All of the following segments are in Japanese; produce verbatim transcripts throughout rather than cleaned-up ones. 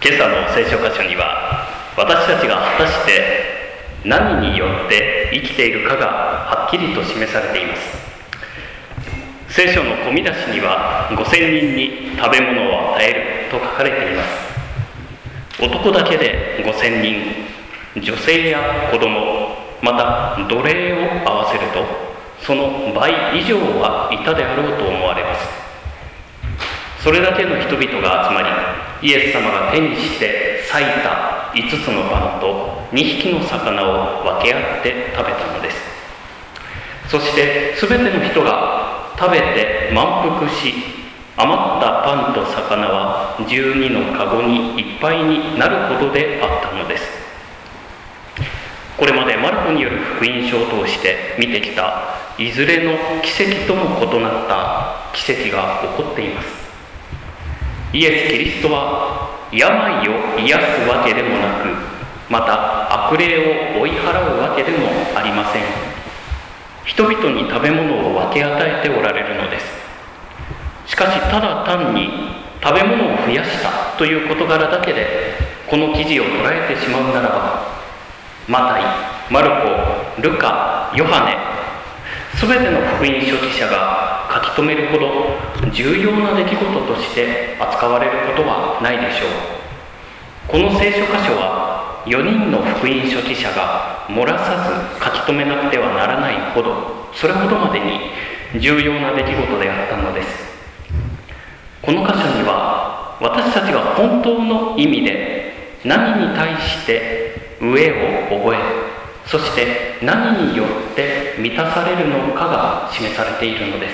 今朝の聖書箇所には、私たちが果たして何によって生きているかがはっきりと示されています。聖書の込み出しには、ごせんにんに食べ物を与えると書かれています。男だけでごせんにん、女性や子供、また奴隷を合わせると、その倍以上はいたであろうと思われます。それだけの人々が集まり、イエス様が手にして裂いたいつつのパンとにひきの魚を分け合って食べたのです。そしてすべての人が食べて満腹し、余ったパンと魚はじゅうにのかごにいっぱいになるほどであったのです。これまでマルコによる福音書を通して見てきたいずれの奇跡とも異なった奇跡が起こっています。イエス・キリストは病を癒すわけでもなく、また悪霊を追い払うわけでもありません。人々に食べ物を分け与えておられるのです。しかし、ただ単に食べ物を増やしたという事柄だけでこの記事を捉えてしまうならば、マタイ、マルコ、ルカ、ヨハネ、すべての福音書記者が書き留めるほど重要な出来事として扱われることはないでしょう。この聖書箇所はよにんの福音書記者が漏らさず書き留めなくてはならないほど、それほどまでに重要な出来事であったのです。この箇所には、私たちが本当の意味で何に対して飢えを覚え、そして何によって満たされるのかが示されているのです。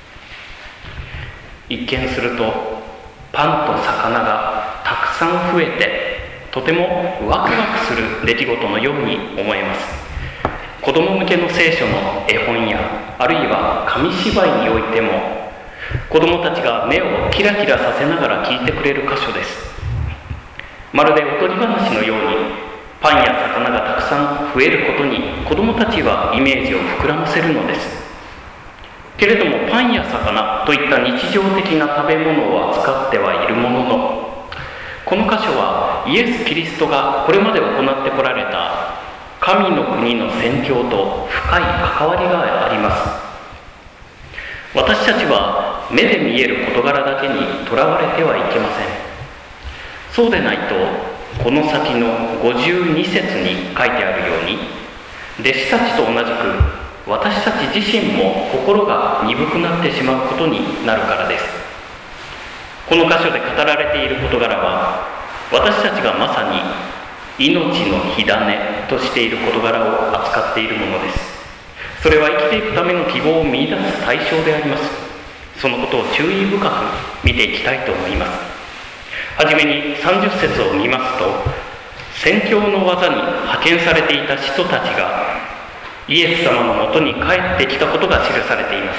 一見するとパンと魚がたくさん増えて、とてもワクワクする出来事のように思えます。子供向けの聖書の絵本や、あるいは紙芝居においても、子供たちが目をキラキラさせながら聞いてくれる箇所です。まるでおとぎ話のように、パンや魚がたくさん増えることに子供たちはイメージを膨らませるのです。けれども、パンや魚といった日常的な食べ物を扱ってはいるものの、この箇所はイエス・キリストがこれまで行ってこられた神の国の宣教と深い関わりがあります。私たちは目で見える事柄だけにとらわれてはいけません。そうでないと、この先のごじゅうに節に書いてあるように、弟子たちと同じく私たち自身も心が鈍くなってしまうことになるからです。この箇所で語られている事柄は、私たちがまさに命の火種としている事柄を扱っているものです。それは生きていくための希望を見出す対象であります。そのことを注意深く見ていきたいと思います。はじめにさんじゅっ節を見ますと、宣教の技に派遣されていた使徒たちがイエス様のもとに帰ってきたことが記されています。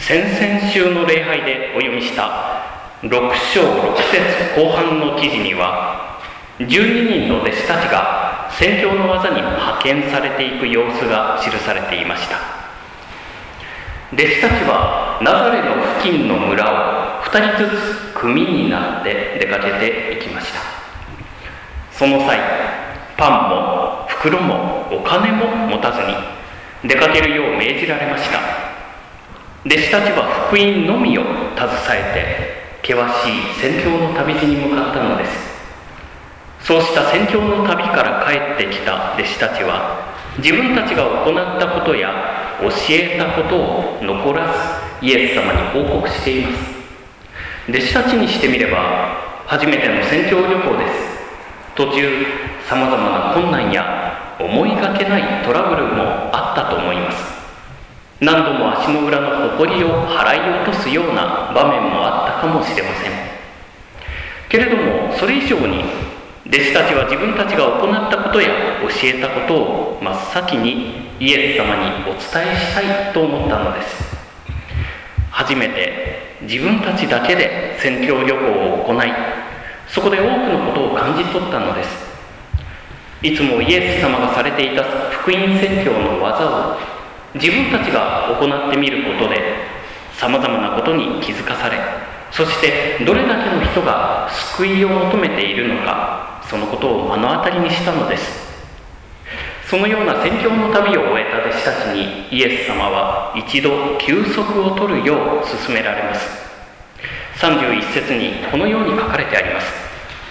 先々週の礼拝でお読みしたろく章ろく節後半の記事には、じゅうににんの弟子たちが宣教の技に派遣されていく様子が記されていました。弟子たちはナザレの付近の村をふたりずつ組になって出かけていきました。その際、パンも袋もお金も持たずに出かけるよう命じられました。弟子たちは福音のみを携えて険しい宣教の旅路に向かったのです。そうした宣教の旅から帰ってきた弟子たちは、自分たちが行ったことや教えたことを残らずイエス様に報告しています。弟子たちにしてみれば初めての宣教旅行です。途中さまざまな困難や思いがけないトラブルもあったと思います。何度も足の裏の埃を払い落とすような場面もあったかもしれません。けれども、それ以上に弟子たちは自分たちが行ったことや教えたことを真っ先にイエス様にお伝えしたいと思ったのです。初めて自分たちだけで宣教旅行を行い、そこで多くのことを感じ取ったのです。いつもイエス様がされていた福音宣教の技を自分たちが行ってみることで、さまざまなことに気づかされ、 そしてどれだけの人が救いを求めているのか、そのことを目の当たりにしたのです。そのような宣教の旅を終えた弟子たちにイエス様は一度休息を取るよう勧められます。さんじゅういっ節にこのように書かれてあります。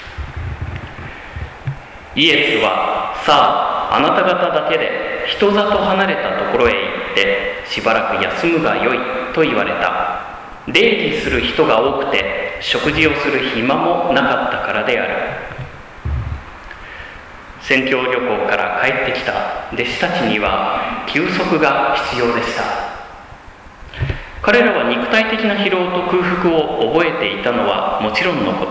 イエスは、さあ、あなた方だけで人里離れたところへ行ってしばらく休むがよいと言われた。出入りする人が多くて食事をする暇もなかったからである。宣教旅行から帰ってきた弟子たちには休息が必要でした。彼らは肉体的な疲労と空腹を覚えていたのはもちろんのこと、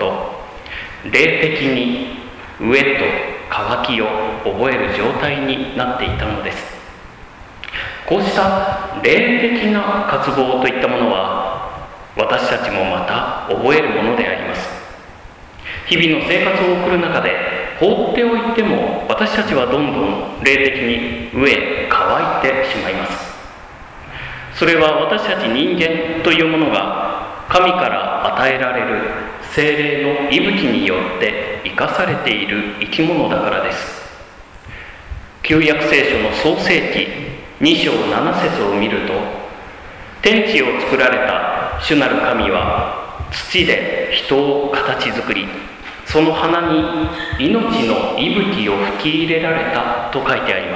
霊的に飢えと渇きを覚える状態になっていたのです。こうした霊的な渇望といったものは私たちもまた覚えるものであります。日々の生活を送る中で放っておいても私たちはどんどん霊的に飢え渇いてしまいます。それは私たち人間というものが神から与えられる聖霊の息吹によって生かされている生き物だからです。旧約聖書の創世記に章なな節を見ると、天地を作られた主なる神は土で人を形作り、その花に命の息吹を吹き入れられたと書いてあります。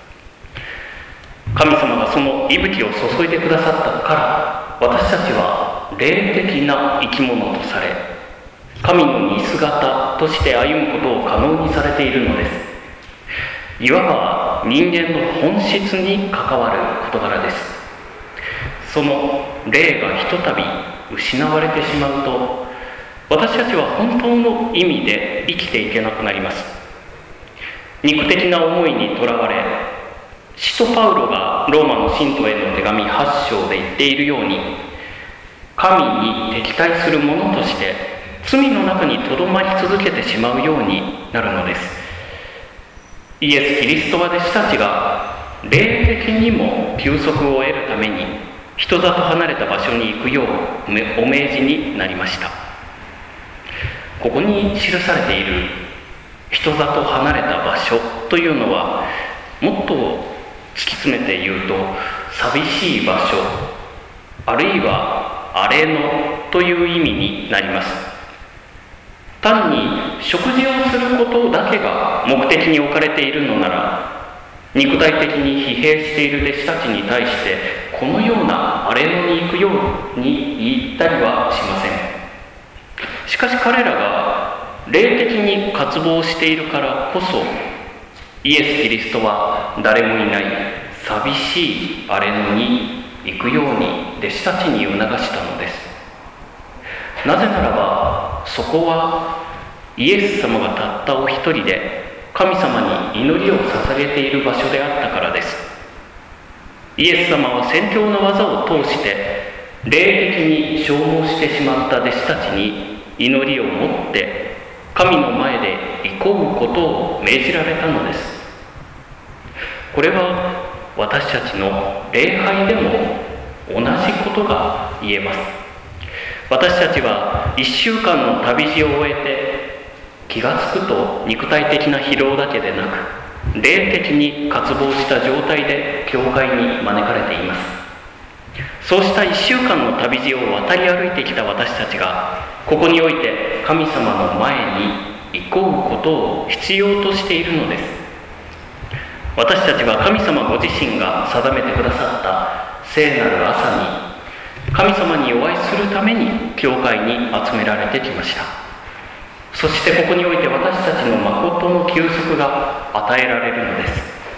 神様がその息吹を注いでくださったから私たちは霊的な生き物とされ、神の似姿として歩むことを可能にされているのです。いわば人間の本質に関わる事柄です。その霊がひとたび失われてしまうと、私たちは本当の意味で生きていけなくなります。肉的な思いにとらわれ、使徒パウロがローマの信徒への手紙はち章で言っているように、神に敵対する者として罪の中にとどまり続けてしまうようになるのです。イエス・キリストは弟子たちが霊的にも休息を得るために人里離れた場所に行くようお命じになりました。ここに記されている人里離れた場所というのは、もっと突き詰めて言うと寂しい場所、あるいは荒れ野という意味になります。単に食事をすることだけが目的に置かれているのなら、肉体的に疲弊している弟子たちに対してこのような荒れ野に行くように言ったりはしません。しかし彼らが霊的に渇望しているからこそ、イエス・キリストは誰もいない寂しい荒れ野に行くように弟子たちに促したのです。なぜならばそこはイエス様がたったお一人で神様に祈りを捧げている場所であったからです。イエス様は宣教の技を通して霊的に消耗してしまった弟子たちに祈りを持って神の前で憩うことを命じられたのです。これは私たちの礼拝でも同じことが言えます。私たちはいっしゅうかんの旅路を終えて気がつくと肉体的な疲労だけでなく霊的に渇望した状態で教会に招かれています。そうしたいっしゅうかんの旅路を渡り歩いてきた私たちがここにおいて神様の前に憩うことを必要としているのです。私たちは神様ご自身が定めてくださった聖なる朝に神様にお会いするために教会に集められてきました。そしてここにおいて私たちの誠の休息が与えられるのです。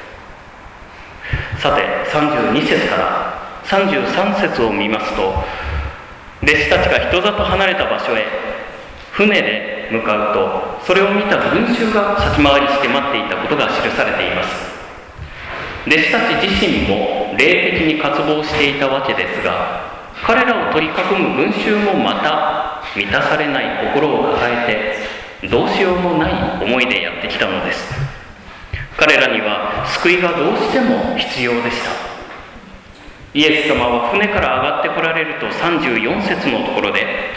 さてさんじゅうに節からさんじゅうさん節を見ますと、弟子たちが人里離れた場所へ船で向かうと、それを見た群衆が先回りして待っていたことが記されています。弟子たち自身も霊的に渇望していたわけですが、彼らを取り囲む群衆もまた満たされない心を抱えてどうしようもない思いでやってきたのです。彼らには救いがどうしても必要でした。イエス様は船から上がってこられるとさんじゅうよん節のところで、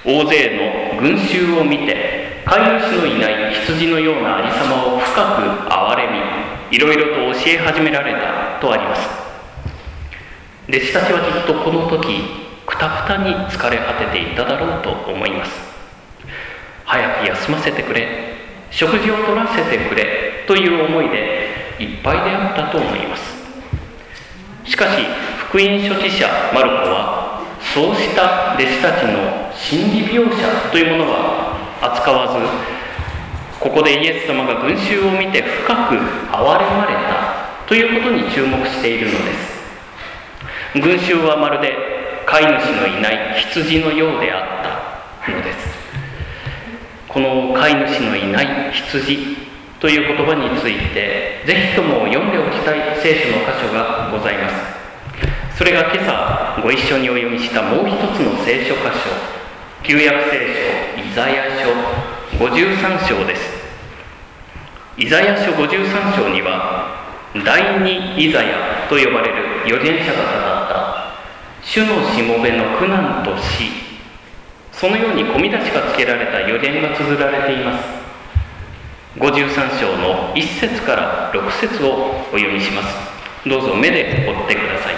大勢の群衆を見て、飼い主のいない羊のようなありさまを深く憐れみ、いろいろと教え始められたとあります。弟子たちはきっとこの時、くたくたに疲れ果てていただろうと思います。早く休ませてくれ、食事を取らせてくれという思いでいっぱいであったと思います。しかし福音書記者マルコは、そうした弟子たちの心理描写というものは扱わず、ここでイエス様が群衆を見て深く憐れまれたということに注目しているのです。群衆はまるで飼い主のいない羊のようであったのです。この飼い主のいない羊という言葉について、ぜひとも読んでおきたい聖書の箇所がございます。それが今朝ご一緒にお読みしたもう一つの聖書箇所、旧約聖書イザヤ書ごじゅうさん章です。イザヤ書ごじゅうさん章には、第二イザヤと呼ばれる預言者が語った主のしもべの苦難と死、そのように込み出しがつけられた預言が綴られています。ごじゅうさん章のいっ節からろく節をお読みします。どうぞ目で追ってください。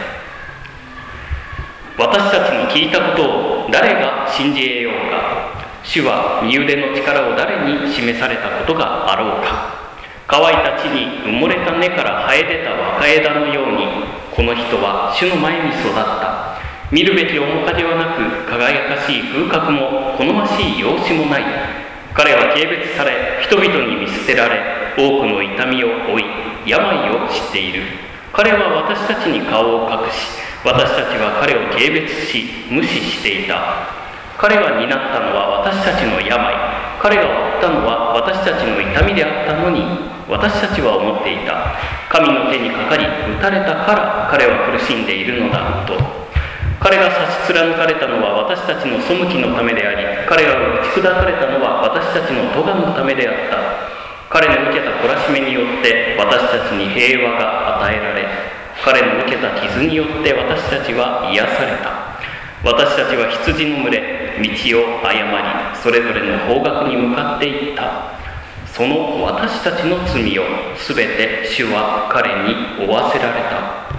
私たちの聞いたことを誰が信じ得ようか。主は身腕の力を誰に示されたことがあろうか。乾いた地に埋もれた根から生え出た若枝のように、この人は主の前に育った。見るべき面影はなく、輝かしい風格も好ましい容姿もない。彼は軽蔑され、人々に見捨てられ、多くの痛みを負い、病を知っている。彼は私たちに顔を隠し、私たちは彼を軽蔑し、無視していた。彼が担ったのは私たちの病、彼が負ったのは私たちの痛みであったのに、私たちは思っていた。神の手にかかり、打たれたから彼は苦しんでいるのだと。彼が刺し貫かれたのは私たちの背きのためであり、彼が打ち砕かれたのは私たちの咎のためであった。彼の受けた懲らしめによって私たちに平和が与えられ、彼の受けた傷によって私たちは癒された。私たちは羊の群れ、道を誤り、それぞれの方角に向かっていった。その私たちの罪をすべて主は彼に負わせられた。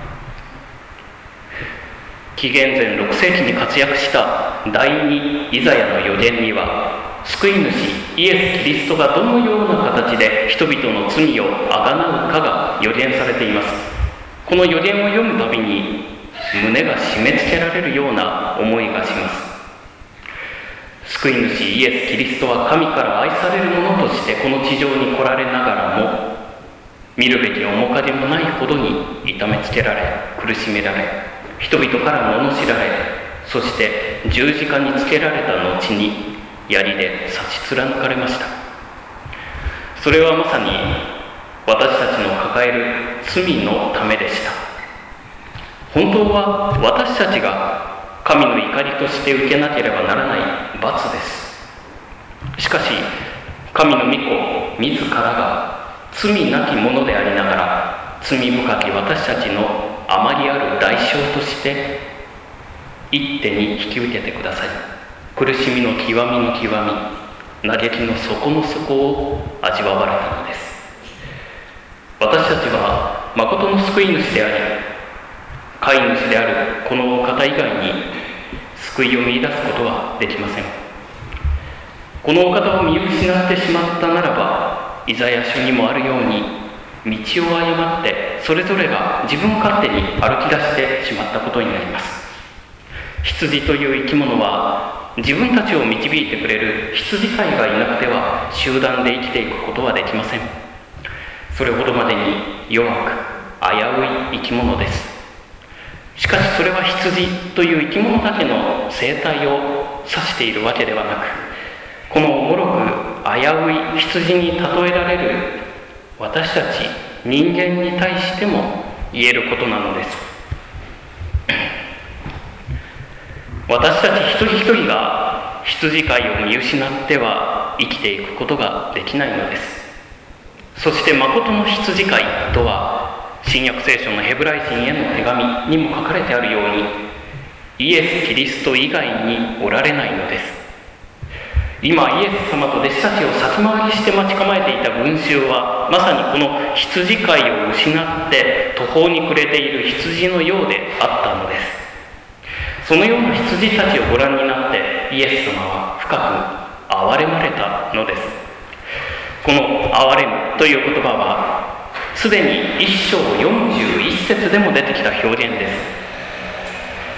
紀元前ろく世紀に活躍した第二イザヤの預言には、救い主イエス・キリストがどのような形で人々の罪をあがなうかが預言されています。この預言を読むたびに胸が締め付けられるような思いがします。救い主イエス・キリストは神から愛されるものとしてこの地上に来られながらも、見るべき面影もないほどに痛めつけられ、苦しめられ、人々から罵られ、そして十字架につけられた後に槍で刺し貫かれました。それはまさに私たちの抱える罪のためでした。本当は私たちが神の怒りとして受けなければならない罰です。しかし神の御子自らが罪なきものでありながら、罪深き私たちのあまりある代償として一手に引き受けてください。苦しみの極みの極み、嘆きの底の底を味わわれたのです。私たちは誠の救い主であり、飼い主であるこのお方以外に救いを見出すことはできません。このお方を見失ってしまったならば、イザヤ書にもあるように、道を誤ってそれぞれが自分勝手に歩き出してしまったことになります。羊という生き物は自分たちを導いてくれる羊飼いがいなくては集団で生きていくことはできません。それほどまでに弱く危うい生き物です。しかしそれは羊という生き物だけの生態を指しているわけではなく、このもろく危うい羊に例えられる私たち人間に対しても言えることなのです。私たち一人一人が羊飼いを見失っては生きていくことができないのです。そして誠の羊飼いとは、新約聖書のヘブライ人への手紙にも書かれてあるように、イエス・キリスト以外におられないのです。 今イエス様と弟子たちを先回りして待ち構えていた群衆は、まさにこの羊飼いを失って途方に暮れている羊のようであったのです。そのような羊たちをご覧になってイエス様は深く憐れまれたのです。この憐れむという言葉はすでに一章よんじゅういち節でも出てきた表現です。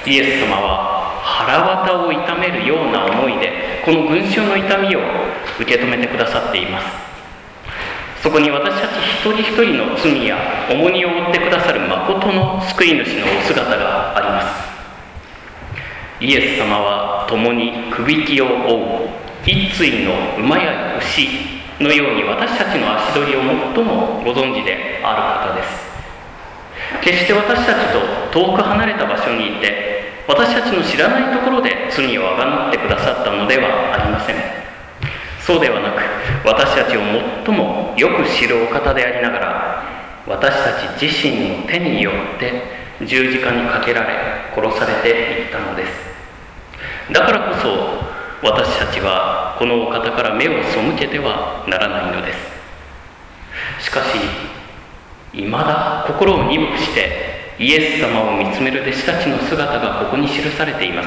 イエス様は腹渡を痛めるような思いでこの群衆の痛みを受け止めてくださっています。そこに私たち一人一人の罪や重荷を負ってくださる誠の救い主のお姿があります。イエス様は共にくびきを追う一対の馬や牛のように私たちの足取りを最もご存知である方です。決して私たちと遠く離れた場所にいて私たちの知らないところで罪をあがなってくださったのではありません。そうではなく、私たちを最もよく知るお方でありながら、私たち自身の手によって十字架にかけられ殺されていったのです。だからこそ私たちはこのお方から目を背けてはならないのです。しかしいまだ心を鈍くしてイエス様を見つめる弟子たちの姿がここに記されています。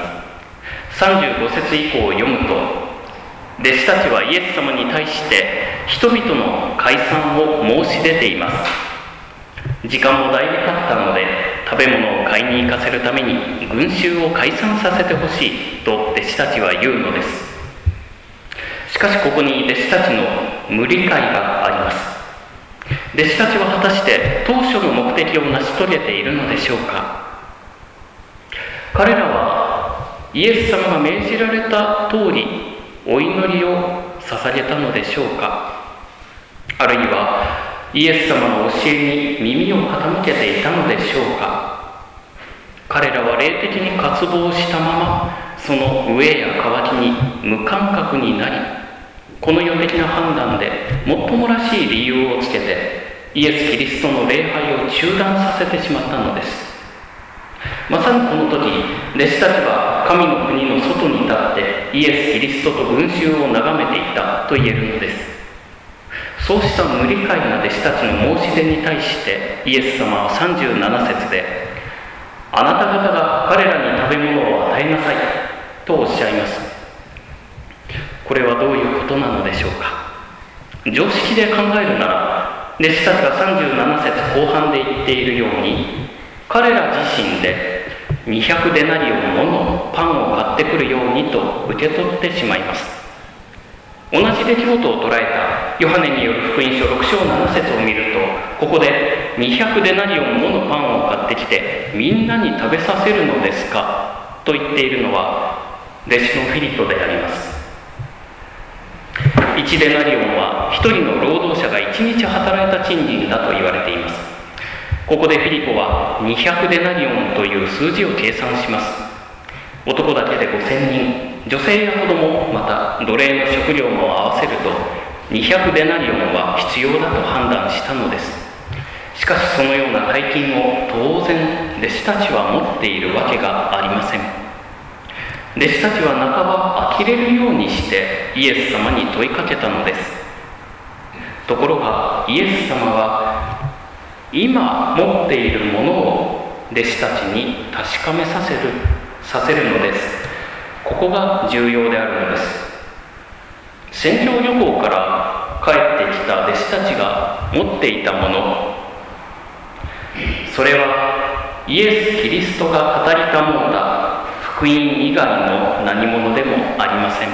さんじゅうご節以降を読むと、弟子たちはイエス様に対して人々の解散を申し出ています。時間もだいぶ経ったので食べ物を買いに行かせるために群衆を解散させてほしいと弟子たちは言うのです。しかしここに弟子たちの無理解があります。弟子たちは果たして当初の目的を成し遂げているのでしょうか。彼らはイエス様が命じられた通りお祈りを捧げたのでしょうか。あるいはイエス様の教えに耳を傾けていたのでしょうか。彼らは霊的に渇望したままその飢えや渇きに無感覚になり、この世的な判断でもっともらしい理由をつけてイエス・キリストの礼拝を中断させてしまったのです。まさにこの時、弟子たちは神の国の外に立ってイエス・キリストと群衆を眺めていたと言えるのです。そうした無理解な弟子たちの申し出に対してイエス様はさんじゅうなな節で、あなた方が彼らに食べ物を与えなさいとおっしゃいます。これはどういうことなのでしょうか。常識で考えるなら、弟子たちがさんじゅうなな節後半で言っているように、彼ら自身でにひゃくデナリオンものパンを買ってくるようにと受け取ってしまいます。同じ出来事を捉えたヨハネによる福音書ろく章なな節を見ると、ここでにひゃくデナリオンものパンを買ってきてみんなに食べさせるのですかと言っているのは弟子のフィリトであります。いちデナリオンはひとりの労働者がいちにち働いた賃金だと言われています。ここでフィリポはにひゃくデナリオンという数字を計算します。男だけでごせんにん、女性や子供、また奴隷の食料も合わせるとにひゃくデナリオンは必要だと判断したのです。しかしそのような大金を当然弟子たちは持っているわけがありません。弟子たちは半ば呆れるようにしてイエス様に問いかけたのです。ところがイエス様は今持っているものを弟子たちに確かめさせるさせるのです。ここが重要であるのです。宣教旅行から帰ってきた弟子たちが持っていたもの、それはイエス・キリストが語りたもうた福音以外の何者でもありません。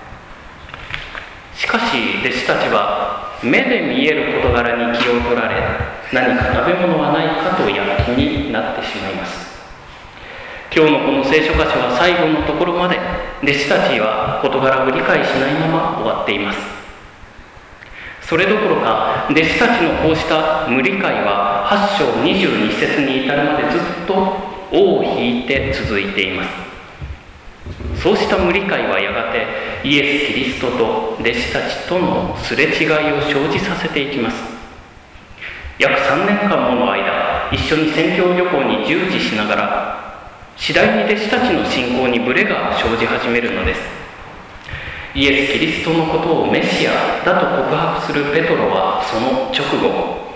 しかし弟子たちは目で見える事柄に気を取られ、何か食べ物はないかと躍起になってしまいます。今日のこの聖書箇所は最後のところまで弟子たちは事柄を理解しないまま終わっています。それどころか弟子たちのこうした無理解ははち章にじゅうに節に至るまでずっと尾を引いて続いています。そうした無理解はやがてイエス・キリストと弟子たちとのすれ違いを生じさせていきます。約さんねんかんもの間、一緒に宣教旅行に従事しながら次第に弟子たちの信仰にブレが生じ始めるのです。 イエス・キリストのことをメシアだと告白するペトロはその直後、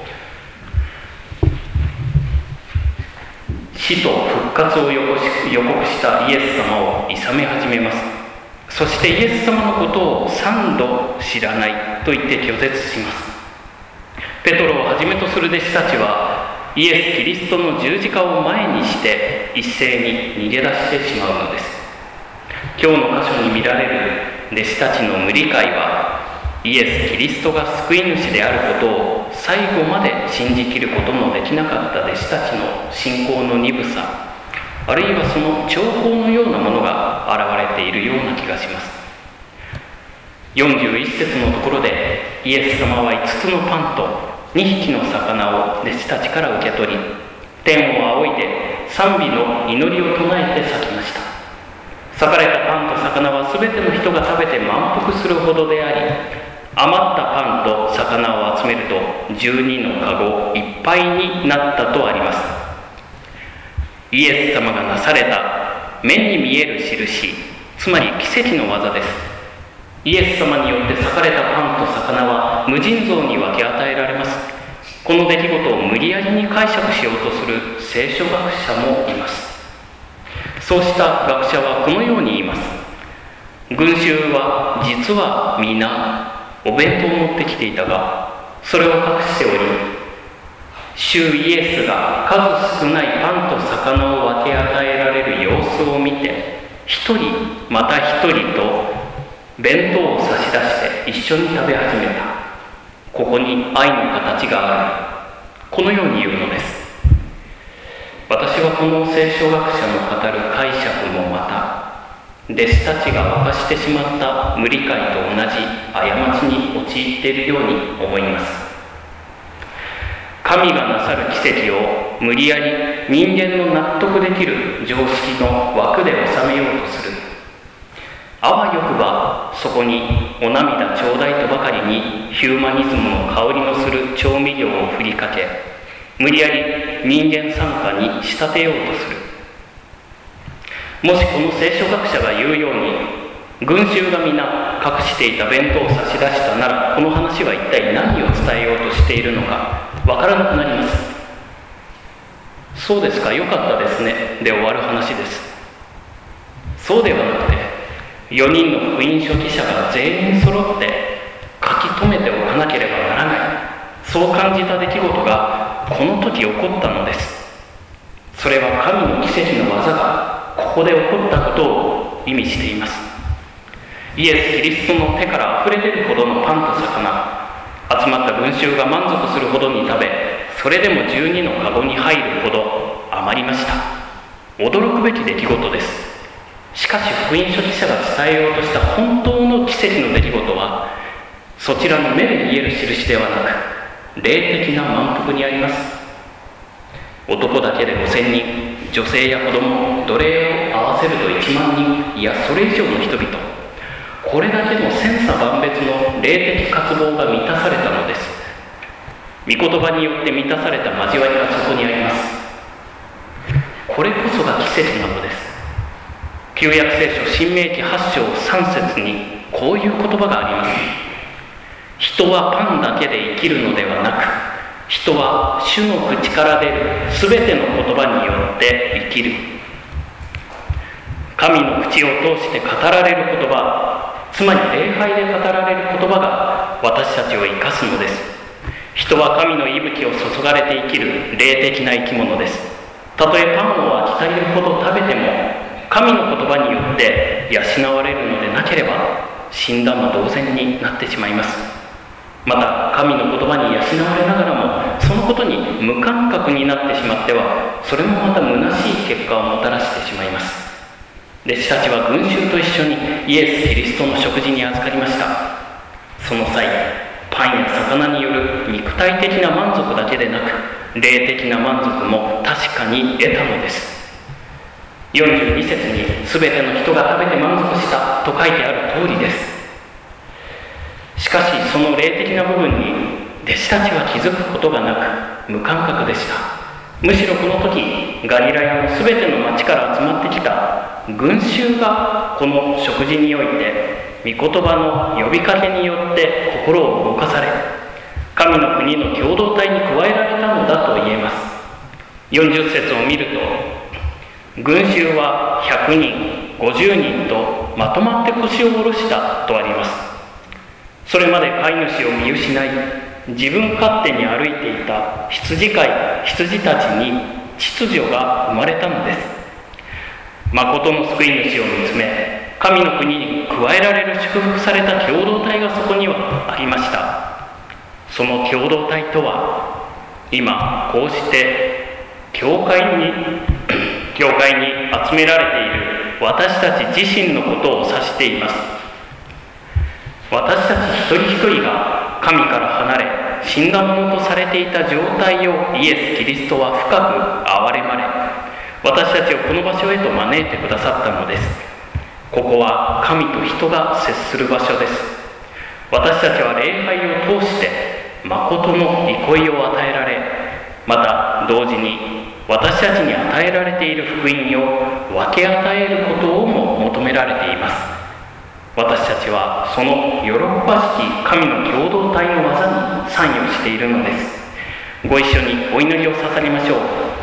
死と復活を予告したイエス様を諌め始めます。そしてイエス様のことを三度知らないと言って拒絶します。ペトロをはじめとする弟子たちはイエス・キリストの十字架を前にして一斉に逃げ出してしまうのです。今日の箇所に見られる弟子たちの無理解は、イエス・キリストが救い主であることを最後まで信じきることのできなかった弟子たちの信仰の鈍さ、あるいはその兆候のようなものが現れているような気がします。よんじゅういち節のところで、イエス様はいつつのパンとにひきの魚を弟子たちから受け取り、天を仰いで賛美の祈りを唱えて裂きました。裂かれたパンと魚はすべての人が食べて満腹するほどであり、余ったパンと魚を集めるとじゅうにのかごいっぱいになったとあります。イエス様がなされた目に見える印、つまり奇跡の技です。イエス様によって裂かれたパンと魚は無尽蔵に分け与えられます。この出来事を無理やりに解釈しようとする聖書学者もいます。そうした学者はこのように言います。群衆は実は皆お弁当を持ってきていたが、それを隠しており、主イエスが数少ないパンと魚を分け与えられる様子を見て、一人また一人と弁当を差し出して一緒に食べ始めた。ここに愛の形がある。このように言うのです。私はこの聖書学者の語る解釈もまた、弟子たちが犯してしまった無理解と同じ過ちに陥っているように思います。神がなさる奇跡を無理やり人間の納得できる常識の枠で収めようとする。あわよくばそこにお涙ちょうだいとばかりにヒューマニズムの香りのする調味料を振りかけ、無理やり人間参加に仕立てようとする。もしこの聖書学者が言うように、群衆が皆隠していた弁当を差し出したなら、この話は一体何を伝えようとしているのかわからなくなります。そうですか、よかったですねで終わる話です。そうではなくて、よにんの福音書記者が全員揃って書き留めておかなければならない、そう感じた出来事がこの時起こったのです。それは神の奇跡の技がここで起こったことを意味しています。イエス・キリストの手からあふれ出るほどのパンと魚、集まった群衆が満足するほどに食べ、それでもじゅうにのかごに入るほど余りました。驚くべき出来事です。しかし福音書記者が伝えようとした本当の奇跡の出来事は、そちらの目で見える印ではなく、霊的な満腹にあります。男だけでごせんにん、女性や子供、奴隷を合わせるといちまんにん、いやそれ以上の人々、これだけの千差万別の霊的渇望が満たされたのです。御言葉によって満たされた交わりがそこにあります。これこそが奇跡なのです。旧約聖書新明記はち章さん節にこういう言葉があります。人はパンだけで生きるのではなく、人は主の口から出るすべての言葉によって生きる。神の口を通して語られる言葉、つまり礼拝で語られる言葉が私たちを生かすのです。人は神の息吹を注がれて生きる霊的な生き物です。たとえパンを飽き足りるほど食べても、神の言葉によって養われるのでなければ死んだも同然になってしまいます。また神の言葉に養われながらも、そのことに無感覚になってしまっては、それもまた虚しい結果をもたらしてしまいます。弟子たちは群衆と一緒にイエス・キリストの食事に預かりました。その際、パンや魚による肉体的な満足だけでなく、霊的な満足も確かに得たのです。よんじゅうに節に全ての人が食べて満足したと書いてある通りです。しかしその霊的な部分に弟子たちは気づくことがなく無感覚でした。 むしろこの時、ガリラヤのすべての町から集まってきた群衆がこの食事において御言葉の呼びかけによって心を動かされ、神の国の共同体に加えられたのだと言えます。よんじゅっ節を見ると、群衆はひゃくにん、ごじゅうにんとまとまって腰を下ろしたとあります。それまで飼い主を見失い、自分勝手に歩いていた羊飼い、羊たちに秩序が生まれたのです。誠の救い主を見つめ、神の国に加えられる祝福された共同体がそこにはありました。その共同体とは、今こうして教会に教会に集められている私たち自身のことを指しています。私たち一人一人が神から離れ死んだものとされていた状態をイエス・キリストは深く憐れまれ、私たちをこの場所へと招いてくださったのです。ここは神と人が接する場所です。私たちは礼拝を通して誠の憩いを与えられ、また同時に私たちに与えられている福音を分け与えることをも求められています。私たちはその喜ばしき神の共同体の技に参与しているのです。ご一緒にお祈りを捧げましょう。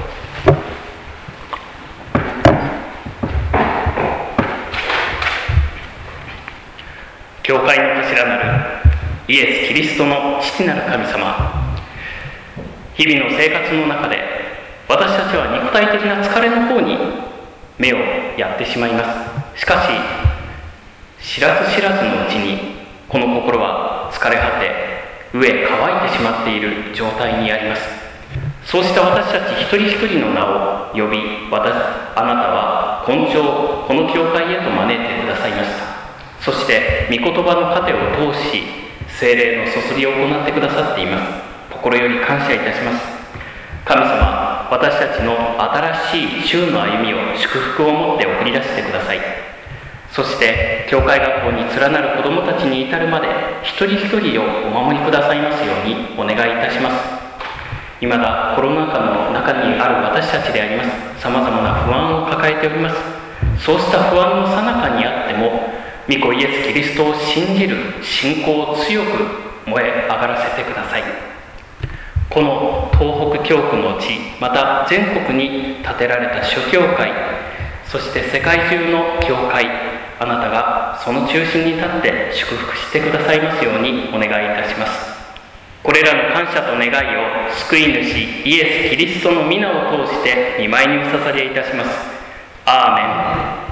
教会の頭なるイエス・キリストの父なる神様、日々の生活の中で私たちは肉体的な疲れの方に目をやってしまいます。しかし知らず知らずのうちにこの心は疲れ果て、飢え乾いてしまっている状態にあります。そうした私たち一人一人の名を呼び、私あなたは今生この教会へと招いてくださいました。そして御言葉の糧を通し聖霊の注ぎを行ってくださっています。心より感謝いたします。神様、私たちの新しい週の歩みを祝福を持って送り出してください。そして教会学校に連なる子どもたちに至るまで一人一人をお守りくださいますようにお願いいたします。いまだコロナ禍の中にある私たちであります。さまざまな不安を抱えております。そうした不安の最中にあっても、御子イエス・キリストを信じる信仰を強く燃え上がらせてください。この東北教区の地、また全国に建てられた諸教会、そして世界中の教会、あなたがその中心に立って祝福してくださいますようにお願いいたします。これらの感謝と願いを救い主イエス・キリストの御名を通して御前にお捧げいたします。アーメン。